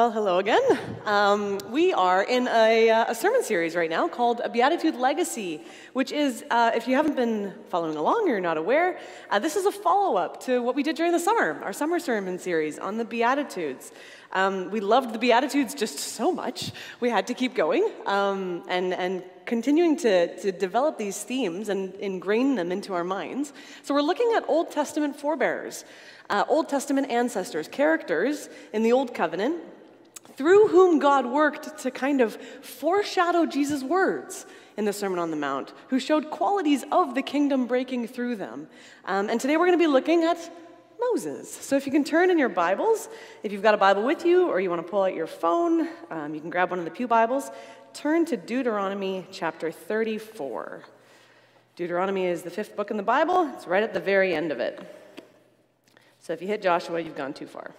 Well, hello again. We are in a sermon series right now called A Beatitude Legacy, which is, if you haven't been following along or you're not aware, this is a follow-up to what we did during the summer, our summer sermon series on the Beatitudes. We loved the Beatitudes just so much, we had to keep going and continuing to develop these themes and ingrain them into our minds. So we're looking at Old Testament forebearers, Old Testament ancestors, characters in the Old Covenant, through whom God worked to kind of foreshadow Jesus' words in the Sermon on the Mount, who showed qualities of the kingdom breaking through them. And today we're going to be looking at Moses. So if you can turn in your Bibles, if you've got a Bible with you or you want to pull out your phone, you can grab one of the pew Bibles, turn to Deuteronomy chapter 34. Deuteronomy is the fifth book in the Bible. It's right at the very end of it. So if you hit Joshua, you've gone too far.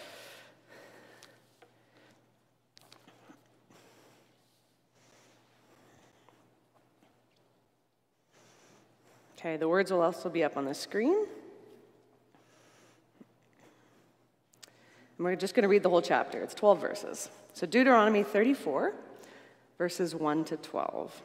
Okay, the words will also be up on the screen. And we're just going to read the whole chapter. It's 12 verses. So Deuteronomy 34, verses 1 to 12.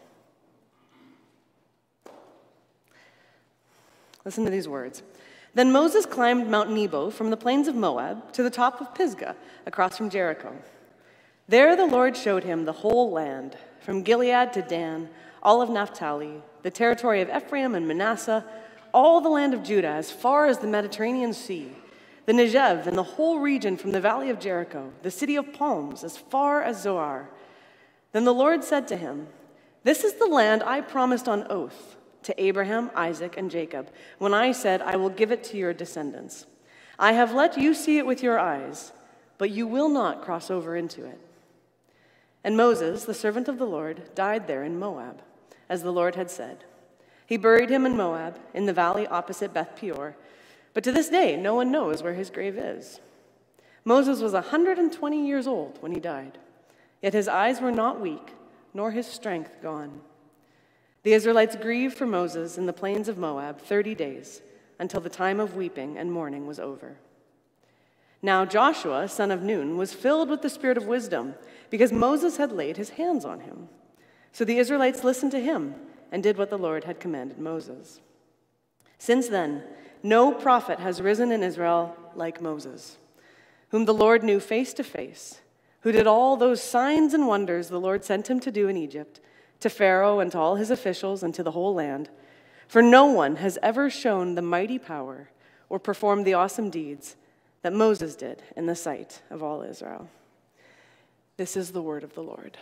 Listen to these words. Then Moses climbed Mount Nebo from the plains of Moab to the top of Pisgah, across from Jericho. There the Lord showed him the whole land, from Gilead to Dan, all of Naphtali, the territory of Ephraim and Manasseh, all the land of Judah, as far as the Mediterranean Sea, the Negev and the whole region from the valley of Jericho, the city of palms, as far as Zoar. Then the Lord said to him, "This is the land I promised on oath to Abraham, Isaac, and Jacob, when I said, I will give it to your descendants. I have let you see it with your eyes, but you will not cross over into it." And Moses, the servant of the Lord, died there in Moab, as the Lord had said. He buried him in Moab, in the valley opposite Beth Peor, but to this day no one knows where his grave is. Moses was 120 years old when he died, yet his eyes were not weak, nor his strength gone. The Israelites grieved for Moses in the plains of Moab 30 days, until the time of weeping and mourning was over. Now Joshua, son of Nun, was filled with the spirit of wisdom, because Moses had laid his hands on him. So the Israelites listened to him and did what the Lord had commanded Moses. Since then, no prophet has risen in Israel like Moses, whom the Lord knew face to face, who did all those signs and wonders the Lord sent him to do in Egypt, to Pharaoh and to all his officials and to the whole land. For no one has ever shown the mighty power or performed the awesome deeds that Moses did in the sight of all Israel. This is the word of the Lord.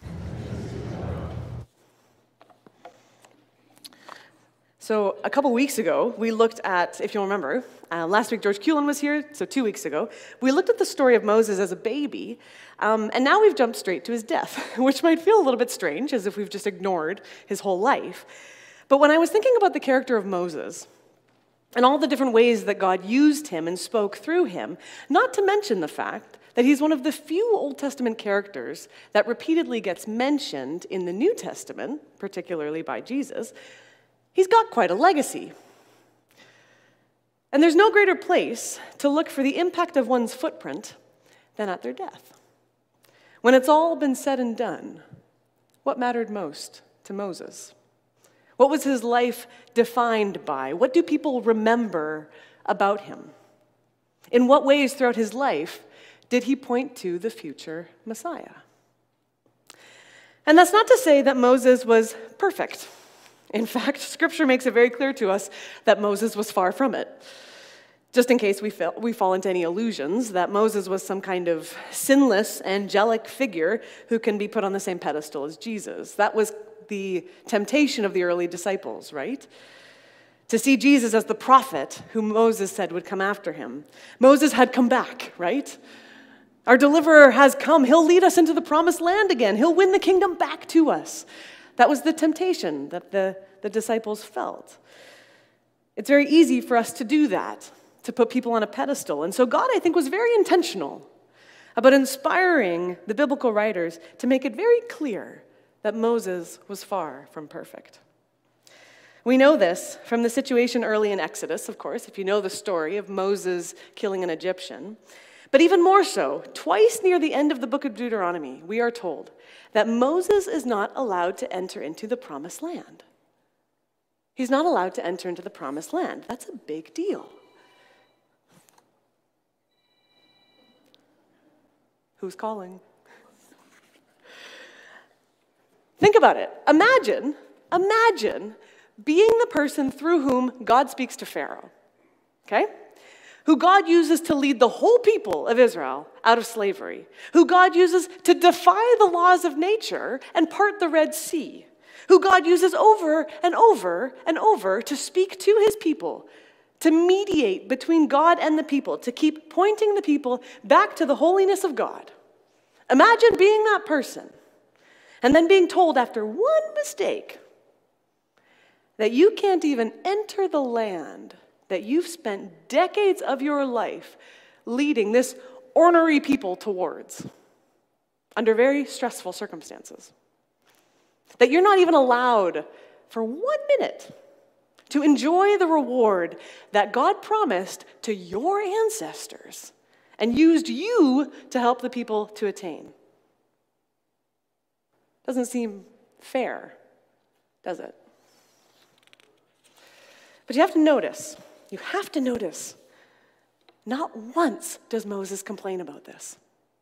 So a couple weeks ago, we looked at, if you'll remember, last week George Cullen was here, so 2 weeks ago, we looked at the story of Moses as a baby, and now we've jumped straight to his death, which might feel a little bit strange, as if we've just ignored his whole life. But when I was thinking about the character of Moses, and all the different ways that God used him and spoke through him, not to mention the fact that he's one of the few Old Testament characters that repeatedly gets mentioned in the New Testament, particularly by Jesus, he's got quite a legacy. And there's no greater place to look for the impact of one's footprint than at their death. When it's all been said and done, what mattered most to Moses? What was his life defined by? What do people remember about him? In what ways throughout his life did he point to the future Messiah? And that's not to say that Moses was perfect. In fact, Scripture makes it very clear to us that Moses was far from it. Just in case we fall into any illusions that Moses was some kind of sinless, angelic figure who can be put on the same pedestal as Jesus. That was the temptation of the early disciples, right? To see Jesus as the prophet who Moses said would come after him. Moses had come back, right? Our deliverer has come. He'll lead us into the promised land again. He'll win the kingdom back to us. That was the temptation that the disciples felt. It's very easy for us to do that, to put people on a pedestal. And so God, I think, was very intentional about inspiring the biblical writers to make it very clear that Moses was far from perfect. We know this from the situation early in Exodus, of course, if you know the story of Moses killing an Egyptian. But even more so, twice near the end of the book of Deuteronomy, we are told that Moses is not allowed to enter into the promised land. He's not allowed to enter into the promised land. That's a big deal. Who's calling? Think about it. Imagine being the person through whom God speaks to Pharaoh, okay? Who God uses to lead the whole people of Israel out of slavery, who God uses to defy the laws of nature and part the Red Sea, who God uses over and over and over to speak to his people, to mediate between God and the people, to keep pointing the people back to the holiness of God. Imagine being that person and then being told after one mistake that you can't even enter the land that you've spent decades of your life leading this ornery people towards under very stressful circumstances. That you're not even allowed for 1 minute to enjoy the reward that God promised to your ancestors and used you to help the people to attain. Doesn't seem fair, does it? But you have to notice, not once does Moses complain about this.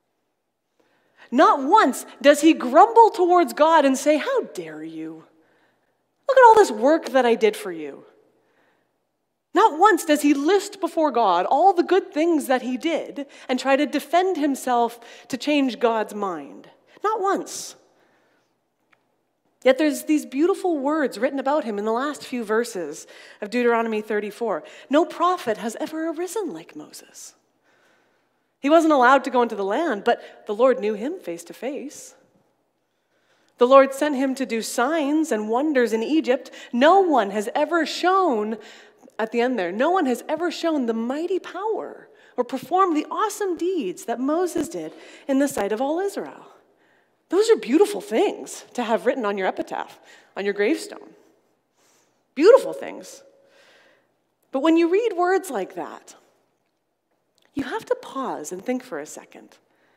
Not once does he grumble towards God and say, "How dare you? Look at all this work that I did for you." Not once does he list before God all the good things that he did and try to defend himself to change God's mind. Not once. Yet there's these beautiful words written about him in the last few verses of Deuteronomy 34. No prophet has ever arisen like Moses. He wasn't allowed to go into the land, but the Lord knew him face to face. The Lord sent him to do signs and wonders in Egypt. No one has ever shown, at the end there, no one has ever shown the mighty power or performed the awesome deeds that Moses did in the sight of all Israel. Those are beautiful things to have written on your epitaph, on your gravestone. Beautiful things. But when you read words like that, you have to pause and think for a second.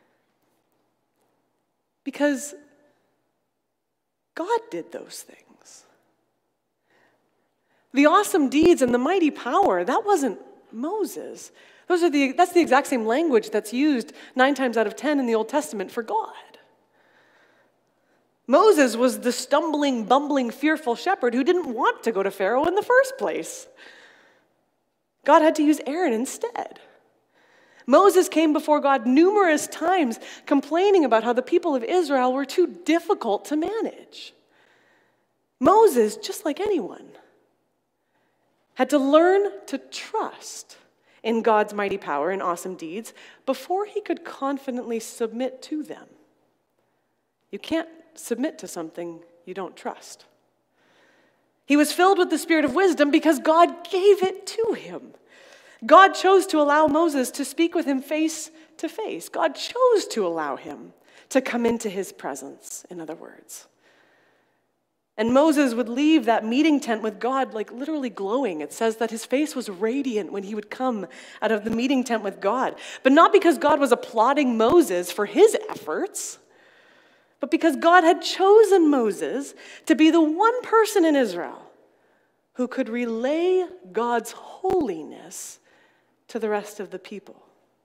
Because God did those things. The awesome deeds and the mighty power, that wasn't Moses. That's the exact same language that's used 9 times out of 10 in the Old Testament for God. Moses was the stumbling, bumbling, fearful shepherd who didn't want to go to Pharaoh in the first place. God had to use Aaron instead. Moses came before God numerous times complaining about how the people of Israel were too difficult to manage. Moses, just like anyone, had to learn to trust in God's mighty power and awesome deeds before he could confidently submit to them. You can't submit to something you don't trust. He was filled with the spirit of wisdom because God gave it to him. God chose to allow Moses to speak with him face to face. God chose to allow him to come into his presence, in other words. And Moses would leave that meeting tent with God like literally glowing. It says that his face was radiant when he would come out of the meeting tent with God. But not because God was applauding Moses for his efforts, but because God had chosen Moses to be the one person in Israel who could relay God's holiness to the rest of the people.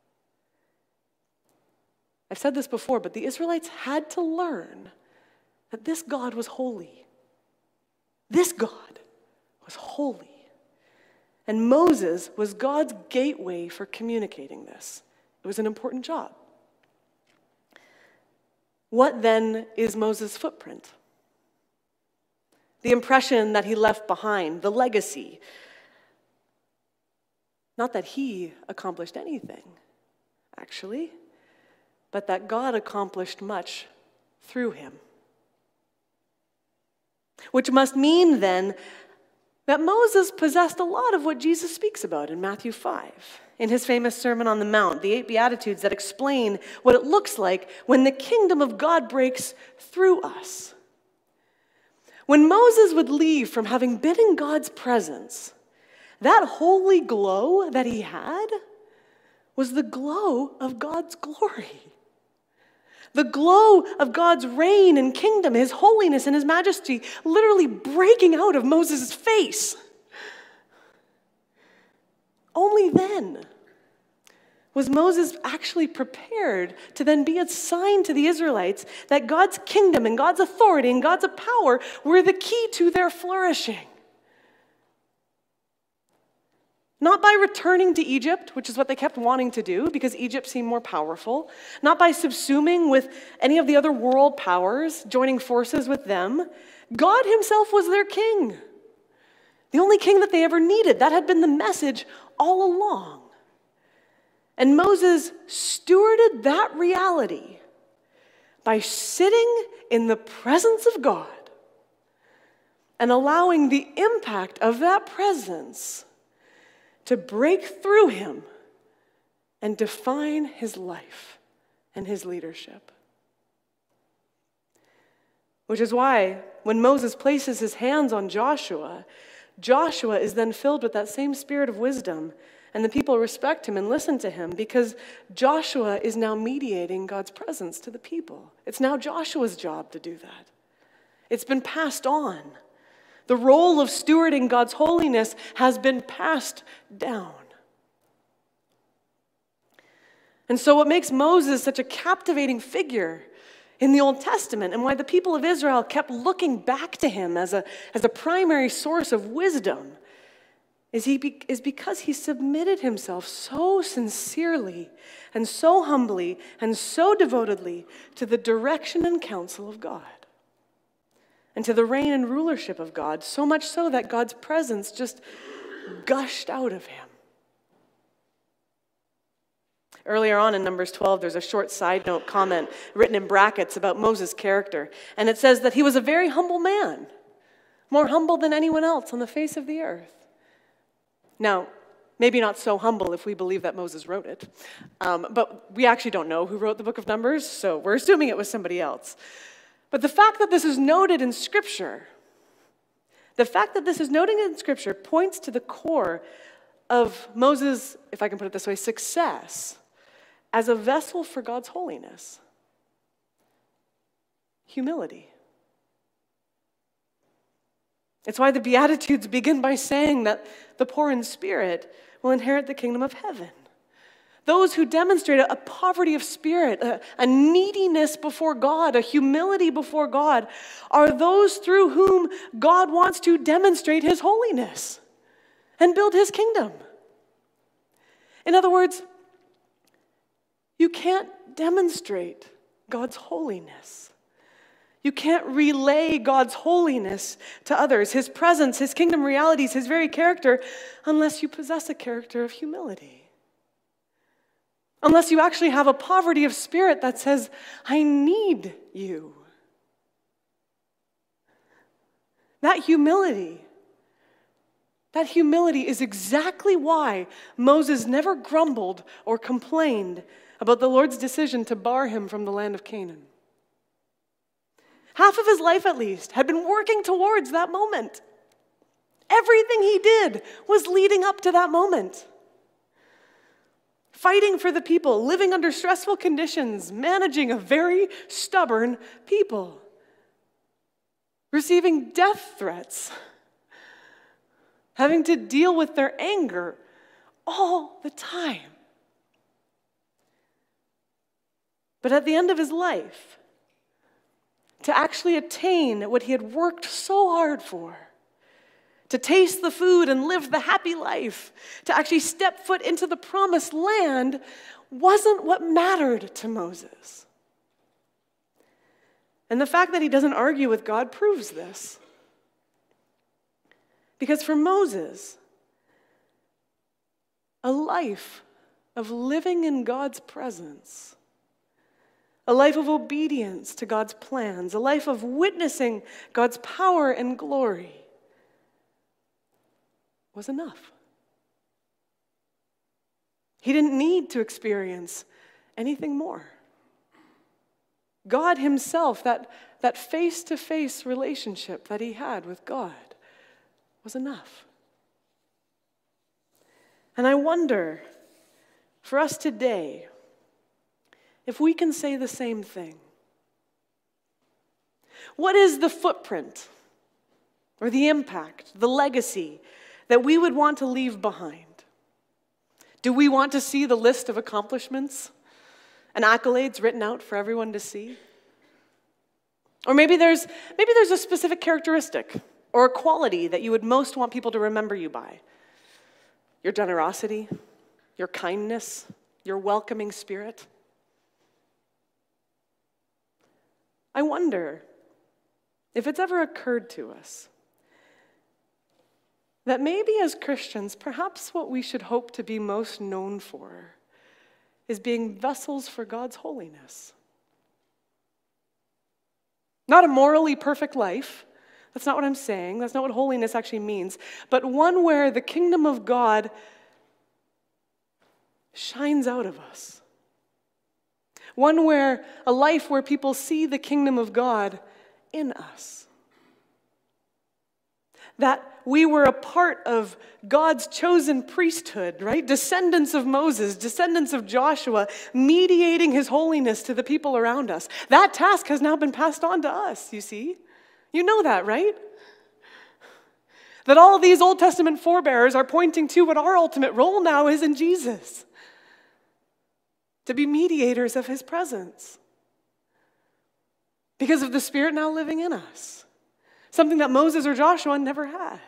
I've said this before, but the Israelites had to learn that this God was holy. This God was holy. And Moses was God's gateway for communicating this. It was an important job. What then is Moses' footprint? The impression that he left behind, the legacy. Not that he accomplished anything, actually, but that God accomplished much through him. Which must mean then that Moses possessed a lot of what Jesus speaks about in Matthew 5. In his famous Sermon on the Mount, the 8 Beatitudes that explain what it looks like when the kingdom of God breaks through us. When Moses would leave from having been in God's presence, that holy glow that he had was the glow of God's glory. The glow of God's reign and kingdom, his holiness and his majesty, literally breaking out of Moses' face. Only then was Moses actually prepared to then be a sign to the Israelites that God's kingdom and God's authority and God's power were the key to their flourishing. Not by returning to Egypt, which is what they kept wanting to do because Egypt seemed more powerful. Not by subsuming with any of the other world powers, joining forces with them. God himself was their king. The only king that they ever needed. That had been the message all along. And Moses stewarded that reality by sitting in the presence of God and allowing the impact of that presence to break through him and define his life and his leadership. Which is why when Moses places his hands on Joshua, Joshua is then filled with that same spirit of wisdom, and the people respect him and listen to him because Joshua is now mediating God's presence to the people. It's now Joshua's job to do that. It's been passed on. The role of stewarding God's holiness has been passed down. And so what makes Moses such a captivating figure in the Old Testament and why the people of Israel kept looking back to him as a primary source of wisdom is because he submitted himself so sincerely and so humbly and so devotedly to the direction and counsel of God. And to the reign and rulership of God, so much so that God's presence just gushed out of him. Earlier on in Numbers 12, there's a short side note comment written in brackets about Moses' character. And it says that he was a very humble man, more humble than anyone else on the face of the earth. Now, maybe not so humble if we believe that Moses wrote it. But we actually don't know who wrote the book of Numbers, so we're assuming it was somebody else. But the fact that this is noted in Scripture, points to the core of Moses, if I can put it this way, success as a vessel for God's holiness. Humility. It's why the Beatitudes begin by saying that the poor in spirit will inherit the kingdom of heaven. Those who demonstrate a poverty of spirit, a neediness before God, a humility before God, are those through whom God wants to demonstrate his holiness and build his kingdom. In other words, you can't demonstrate God's holiness. You can't relay God's holiness to others, his presence, his kingdom realities, his very character, unless you possess a character of humility. Unless you actually have a poverty of spirit that says, I need you. That humility is exactly why Moses never grumbled or complained about the Lord's decision to bar him from the land of Canaan. Half of his life, at least, had been working towards that moment. Everything he did was leading up to that moment. Fighting for the people, living under stressful conditions, managing a very stubborn people, receiving death threats, having to deal with their anger all the time. But at the end of his life, to actually attain what he had worked so hard for, to taste the food and live the happy life, to actually step foot into the promised land, wasn't what mattered to Moses. And the fact that he doesn't argue with God proves this. Because for Moses, a life of living in God's presence, a life of obedience to God's plans, a life of witnessing God's power and glory, was enough. He didn't need to experience anything more. God himself, that face-to-face relationship that he had with God, was enough. And I wonder, for us today, if we can say the same thing. What is the footprint or the impact, the legacy that we would want to leave behind? Do we want to see the list of accomplishments and accolades written out for everyone to see? Or maybe there's a specific characteristic or a quality that you would most want people to remember you by. Your generosity, your kindness, your welcoming spirit. I wonder if it's ever occurred to us that maybe as Christians, perhaps what we should hope to be most known for is being vessels for God's holiness. Not a morally perfect life. That's not what I'm saying. That's not what holiness actually means. But one where the kingdom of God shines out of us. One where a life where people see the kingdom of God in us. That we were a part of God's chosen priesthood, right? Descendants of Moses, descendants of Joshua, mediating his holiness to the people around us. That task has now been passed on to us, you see? You know that, right? That all these Old Testament forebears are pointing to what our ultimate role now is in Jesus. To be mediators of his presence. Because of the Spirit now living in us. Something that Moses or Joshua never had.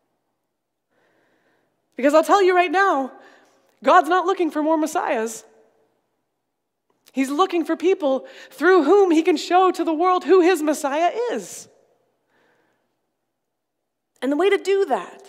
Because I'll tell you right now, God's not looking for more messiahs. He's looking for people through whom he can show to the world who his Messiah is. And the way to do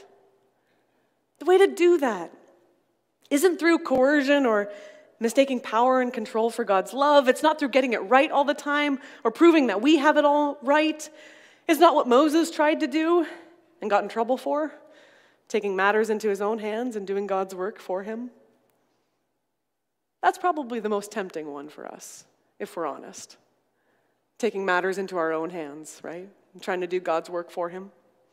that isn't through coercion or mistaking power and control for God's love. It's not through getting it right all the time or proving that we have it all right. It's not what Moses tried to do and got in trouble for, taking matters into his own hands and doing God's work for him. That's probably the most tempting one for us, if we're honest. Taking matters into our own hands, right? And trying to do God's work for him.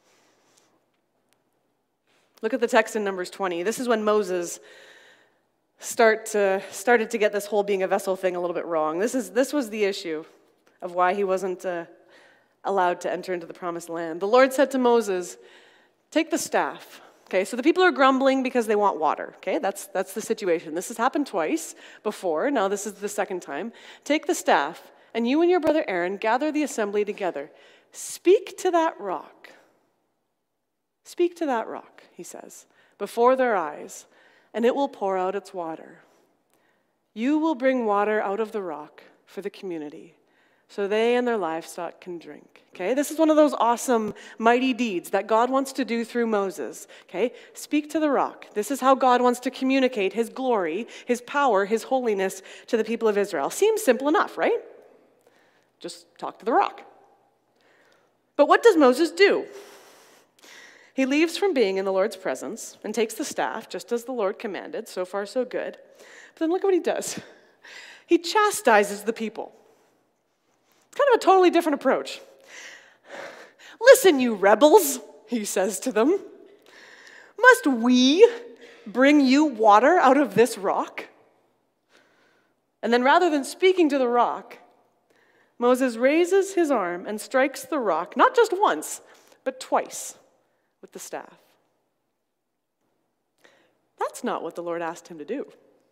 Look at the text in Numbers 20. This is when Moses started to get this whole being a vessel thing a little bit wrong. This was the issue of why he wasn't allowed to enter into the promised land. The Lord said to Moses, take the staff. Okay, so the people are grumbling because they want water. Okay, that's the situation. This has happened twice before. Now this is the second time. Take the staff, and you and your brother Aaron gather the assembly together. Speak to that rock. Speak to that rock, he says, before their eyes, and it will pour out its water. You will bring water out of the rock for the community, so they and their livestock can drink. Okay, this is one of those awesome, mighty deeds that God wants to do through Moses. Okay, speak to the rock. This is how God wants to communicate his glory, his power, his holiness to the people of Israel. Seems simple enough, right? Just talk to the rock. But what does Moses do? He leaves from being in the Lord's presence and takes the staff, just as the Lord commanded. So far, so good. But then look at what he does. He chastises the people. It's kind of a totally different approach. Listen, you rebels, he says to them. Must we bring you water out of this rock? And then rather than speaking to the rock, Moses raises his arm and strikes the rock, not just once, but twice with the staff. That's not what the Lord asked him to do.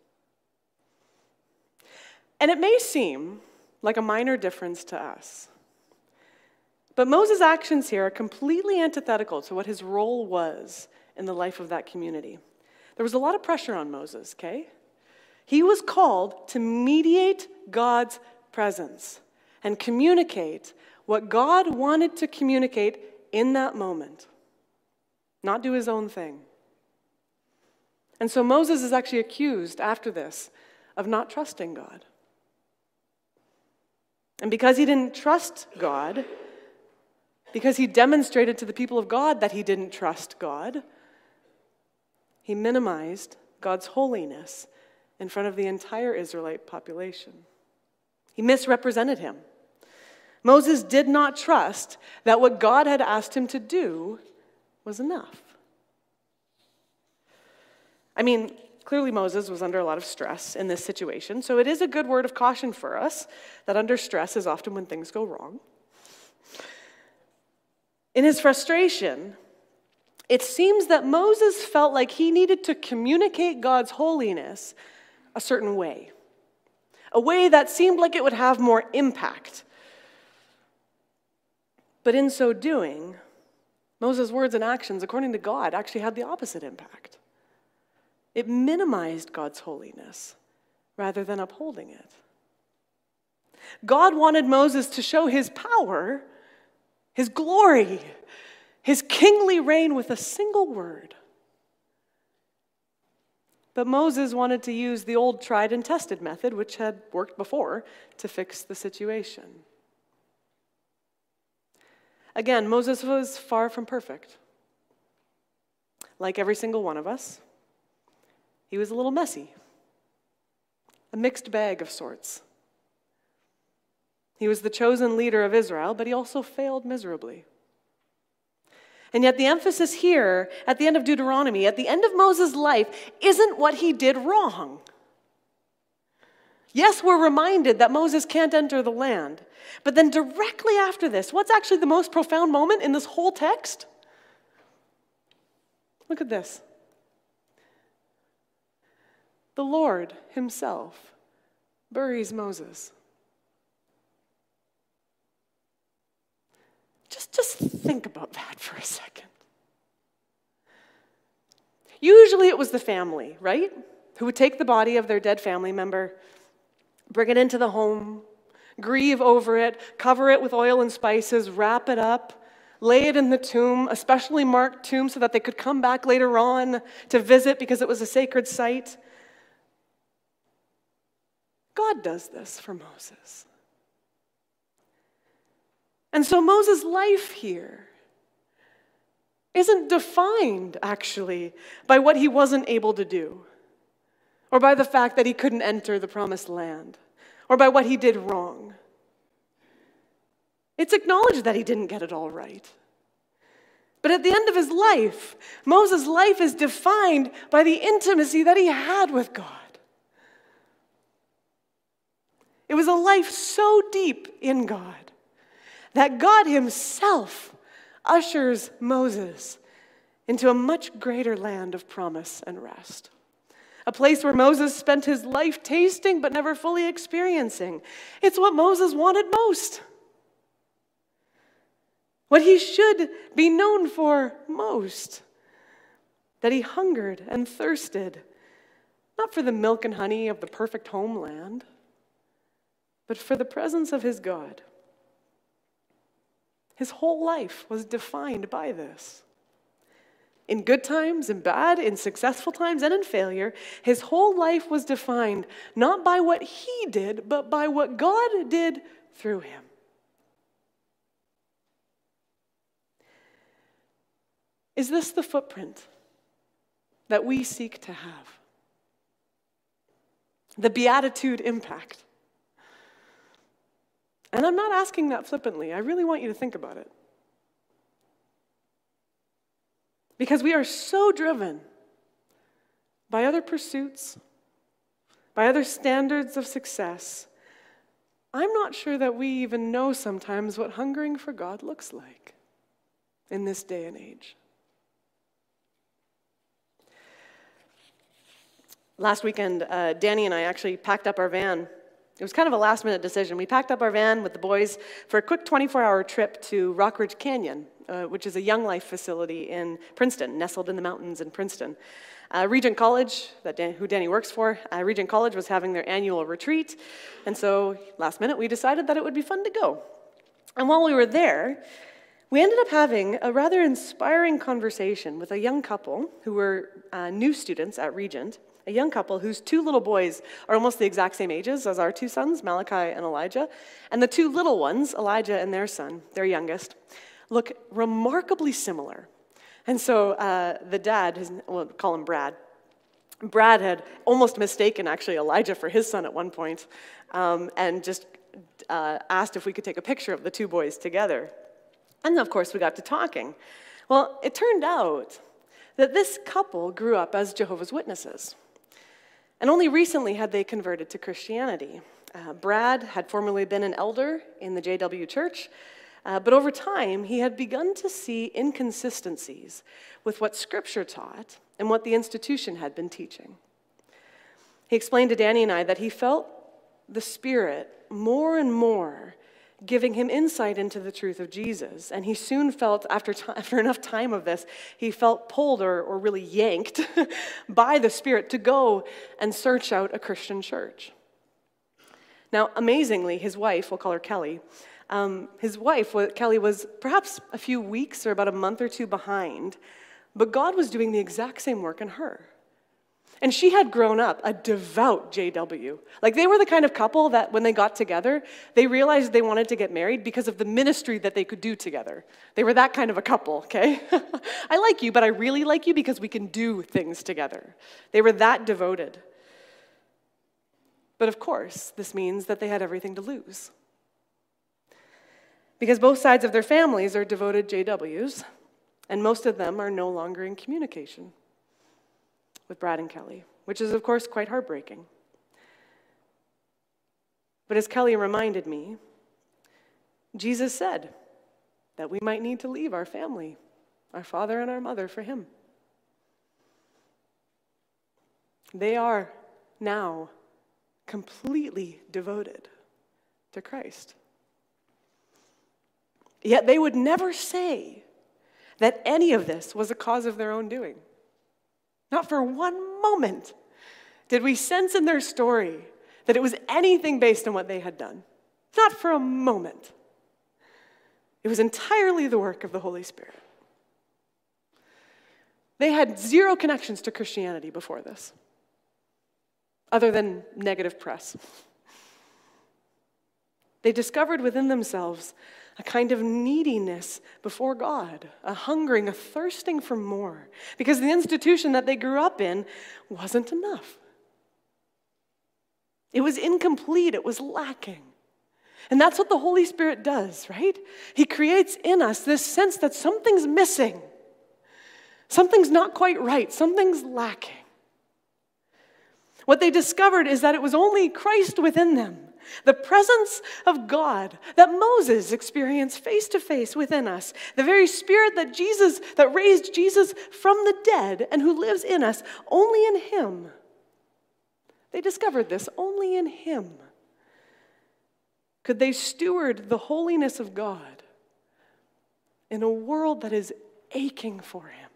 And it may seem like a minor difference to us. But Moses' actions here are completely antithetical to what his role was in the life of that community. There was a lot of pressure on Moses, okay? He was called to mediate God's presence and communicate what God wanted to communicate in that moment, not do his own thing. And so Moses is actually accused after this of not trusting God. And because he didn't trust God, because he demonstrated to the people of God that he didn't trust God, he minimized God's holiness in front of the entire Israelite population. He misrepresented him. Moses did not trust that what God had asked him to do was enough. I mean, Clearly, Moses was under a lot of stress in this situation, so it is a good word of caution for us that under stress is often when things go wrong. In his frustration, it seems that Moses felt like he needed to communicate God's holiness a certain way, a way that seemed like it would have more impact. But in so doing, Moses' words and actions, according to God, actually had the opposite impact. It minimized God's holiness rather than upholding it. God wanted Moses to show his power, his glory, his kingly reign with a single word. But Moses wanted to use the old tried and tested method, which had worked before, to fix the situation. Again, Moses was far from perfect. Like every single one of us, he was a little messy, a mixed bag of sorts. He was the chosen leader of Israel, but he also failed miserably. And yet the emphasis here, at the end of Deuteronomy, at the end of Moses' life, isn't what he did wrong. Yes, we're reminded that Moses can't enter the land. But then directly after this, what's actually the most profound moment in this whole text? Look at this. The Lord himself buries Moses. Just think about that for a second. Usually it was the family, right? Who would take the body of their dead family member, bring it into the home, grieve over it, cover it with oil and spices, wrap it up, lay it in the tomb, a specially marked tomb so that they could come back later on to visit because it was a sacred site. God does this for Moses. And so Moses' life here isn't defined, actually, by what he wasn't able to do, or by the fact that he couldn't enter the promised land, or by what he did wrong. It's acknowledged that he didn't get it all right. But at the end of his life, Moses' life is defined by the intimacy that he had with God. It was a life so deep in God that God himself ushers Moses into a much greater land of promise and rest. A place where Moses spent his life tasting but never fully experiencing. It's what Moses wanted most. What he should be known for most. That he hungered and thirsted, not for the milk and honey of the perfect homeland, but for the presence of his God. His whole life was defined by this. In good times, in bad, in successful times, and in failure, his whole life was defined not by what he did, but by what God did through him. Is this the footprint that we seek to have? The beatitude impact. And I'm not asking that flippantly. I really want you to think about it. Because we are so driven by other pursuits, by other standards of success, I'm not sure that we even know sometimes what hungering for God looks like in this day and age. Last weekend, Danny and I actually packed up our van. It was kind of a last-minute decision. We packed up our van with the boys for a quick 24-hour trip to Rockridge Canyon, which is a Young Life facility in Princeton, nestled in the mountains in Princeton. Regent College, who Danny works for, Regent College was having their annual retreat, and so last minute we decided that it would be fun to go. And while we were there, we ended up having a rather inspiring conversation with a young couple who were new students at Regent. A young couple whose two little boys are almost the exact same ages as our two sons, Malachi and Elijah. And the two little ones, Elijah and their son, their youngest, look remarkably similar. And so the dad, we'll call him Brad. Brad had almost mistaken, actually, Elijah for his son at one point, and just asked if we could take a picture of the two boys together. And of course, we got to talking. Well, it turned out that this couple grew up as Jehovah's Witnesses. And only recently had they converted to Christianity. Brad had formerly been an elder in the JW Church, but over time he had begun to see inconsistencies with what Scripture taught and what the institution had been teaching. He explained to Danny and I that he felt the Spirit more and more giving him insight into the truth of Jesus. And he soon felt, after enough time of this, he felt pulled or really yanked by the Spirit to go and search out a Christian church. Now, amazingly, his wife, we'll call her Kelly, Kelly was perhaps a few weeks or about a month or two behind, but God was doing the exact same work in her. And she had grown up a devout JW. Like, they were the kind of couple that when they got together, they realized they wanted to get married because of the ministry that they could do together. They were that kind of a couple, okay? I like you, but I really like you because we can do things together. They were that devoted. But of course, this means that they had everything to lose. Because both sides of their families are devoted JWs, and most of them are no longer in communication with Brad and Kelly, which is, of course, quite heartbreaking. But as Kelly reminded me, Jesus said that we might need to leave our family, our father and our mother, for him. They are now completely devoted to Christ. Yet they would never say that any of this was a cause of their own doing. Not for one moment did we sense in their story that it was anything based on what they had done. Not for a moment. It was entirely the work of the Holy Spirit. They had zero connections to Christianity before this, other than negative press. They discovered within themselves a kind of neediness before God, a hungering, a thirsting for more, because the institution that they grew up in wasn't enough. It was incomplete, it was lacking. And that's what the Holy Spirit does, right? He creates in us this sense that something's missing, something's not quite right, something's lacking. What they discovered is that it was only Christ within them, the presence of God that Moses experienced face to face within us, the very Spirit that raised Jesus from the dead and who lives in us, only in him. They discovered this only in him. Could they steward the holiness of God in a world that is aching for him?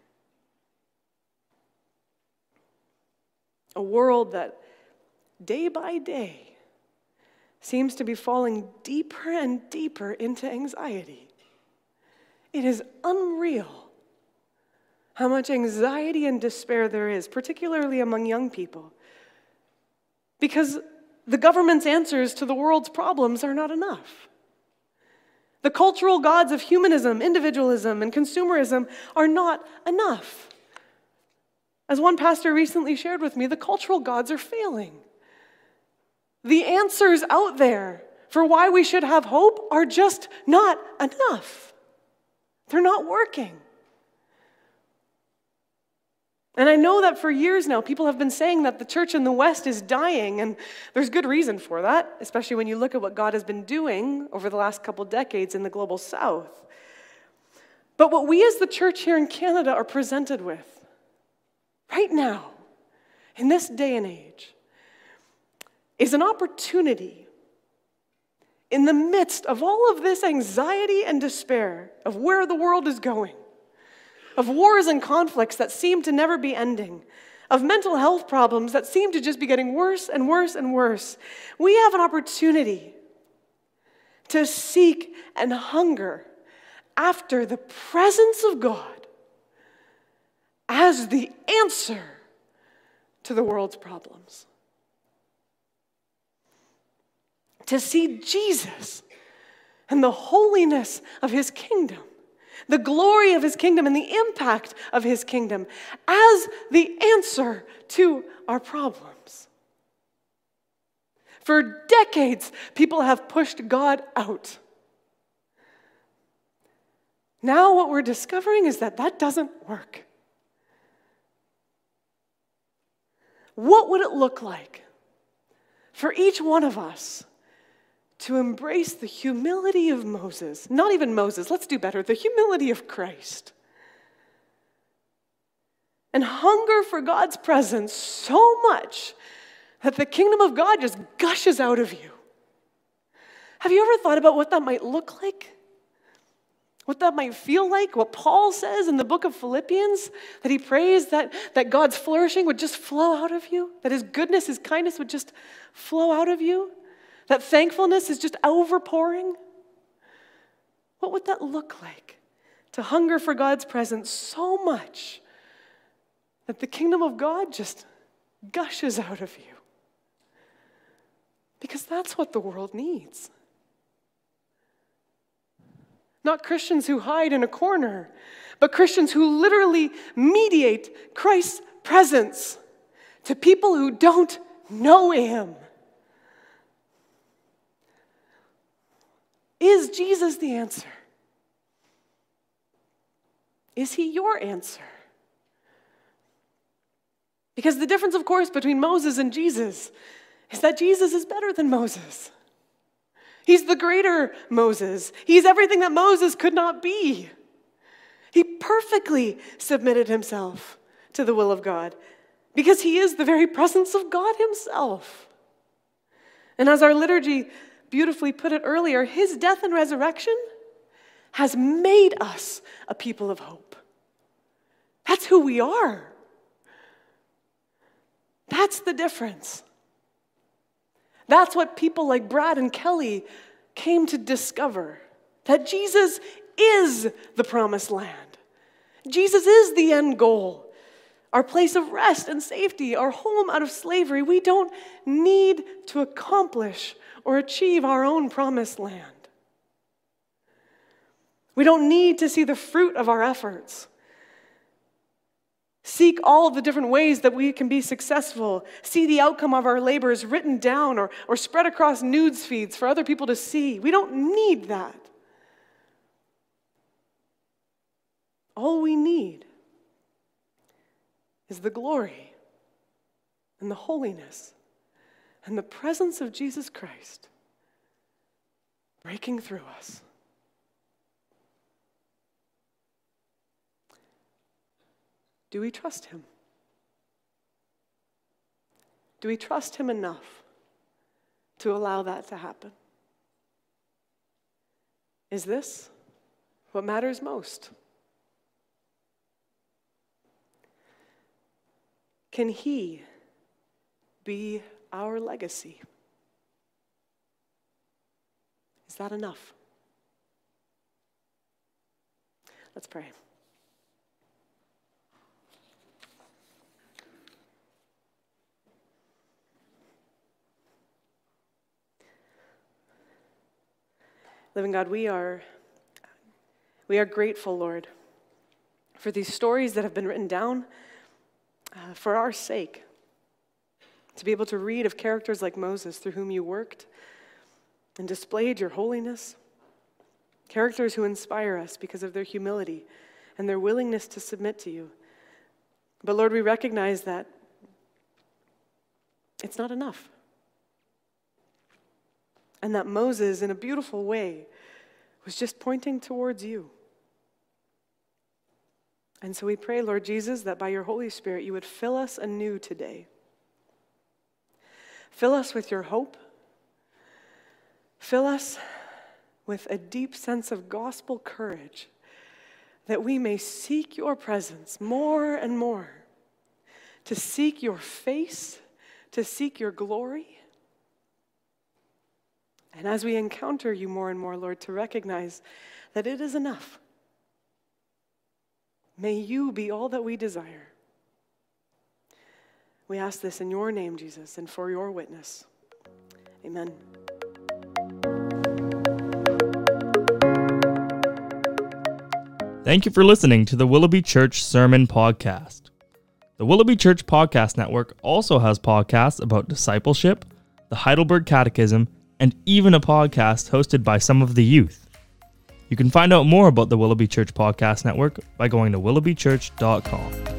A world that day by day seems to be falling deeper and deeper into anxiety. It is unreal how much anxiety and despair there is, particularly among young people, because the government's answers to the world's problems are not enough. The cultural gods of humanism, individualism, and consumerism are not enough. As one pastor recently shared with me, the cultural gods are failing. The answers out there for why we should have hope are just not enough. They're not working. And I know that for years now, people have been saying that the church in the West is dying, and there's good reason for that, especially when you look at what God has been doing over the last couple decades in the global South. But what we as the church here in Canada are presented with right now, in this day and age, is an opportunity in the midst of all of this anxiety and despair of where the world is going, of wars and conflicts that seem to never be ending, of mental health problems that seem to just be getting worse and worse and worse. We have an opportunity to seek and hunger after the presence of God as the answer to the world's problems. To see Jesus and the holiness of his kingdom, the glory of his kingdom and the impact of his kingdom as the answer to our problems. For decades, people have pushed God out. Now what we're discovering is that that doesn't work. What would it look like for each one of us to embrace the humility of Moses? Not even Moses, let's do better, the humility of Christ. And hunger for God's presence so much that the kingdom of God just gushes out of you. Have you ever thought about what that might look like? What that might feel like? What Paul says in the book of Philippians, that he prays that God's flourishing would just flow out of you, that his goodness, his kindness would just flow out of you, that thankfulness is just overpouring. What would that look like? To hunger for God's presence so much that the kingdom of God just gushes out of you. Because that's what the world needs. Not Christians who hide in a corner, but Christians who literally mediate Christ's presence to people who don't know him. Is Jesus the answer? Is he your answer? Because the difference, of course, between Moses and Jesus is that Jesus is better than Moses. He's the greater Moses. He's everything that Moses could not be. He perfectly submitted himself to the will of God because he is the very presence of God himself. And as our liturgy beautifully put it earlier, his death and resurrection has made us a people of hope. That's who we are. That's the difference. That's what people like Brad and Kelly came to discover, that Jesus is the promised land. Jesus is the end goal, our place of rest and safety, our home out of slavery. We don't need to accomplish or achieve our own promised land. We don't need to see the fruit of our efforts. Seek all of the different ways that we can be successful. See the outcome of our labors written down or spread across news feeds for other people to see. We don't need that. All we need is the glory and the holiness and the presence of Jesus Christ breaking through us. Do we trust him? Do we trust him enough to allow that to happen? Is this what matters most? Can he be our legacy? Is that enough? Let's pray. Living God, we are grateful, Lord, for these stories that have been written down for our sake, to be able to read of characters like Moses through whom you worked and displayed your holiness, characters who inspire us because of their humility and their willingness to submit to you. But Lord, we recognize that it's not enough. And that Moses, in a beautiful way, was just pointing towards you. And so we pray, Lord Jesus, that by your Holy Spirit, you would fill us anew today. Fill us with your hope. Fill us with a deep sense of gospel courage, that we may seek your presence more and more, to seek your face, to seek your glory. And as we encounter you more and more, Lord, to recognize that it is enough. May you be all that we desire. We ask this in your name, Jesus, and for your witness. Amen. Thank you for listening to the Willoughby Church Sermon Podcast. The Willoughby Church Podcast Network also has podcasts about discipleship, the Heidelberg Catechism, and even a podcast hosted by some of the youth. You can find out more about the Willoughby Church Podcast Network by going to willoughbychurch.com.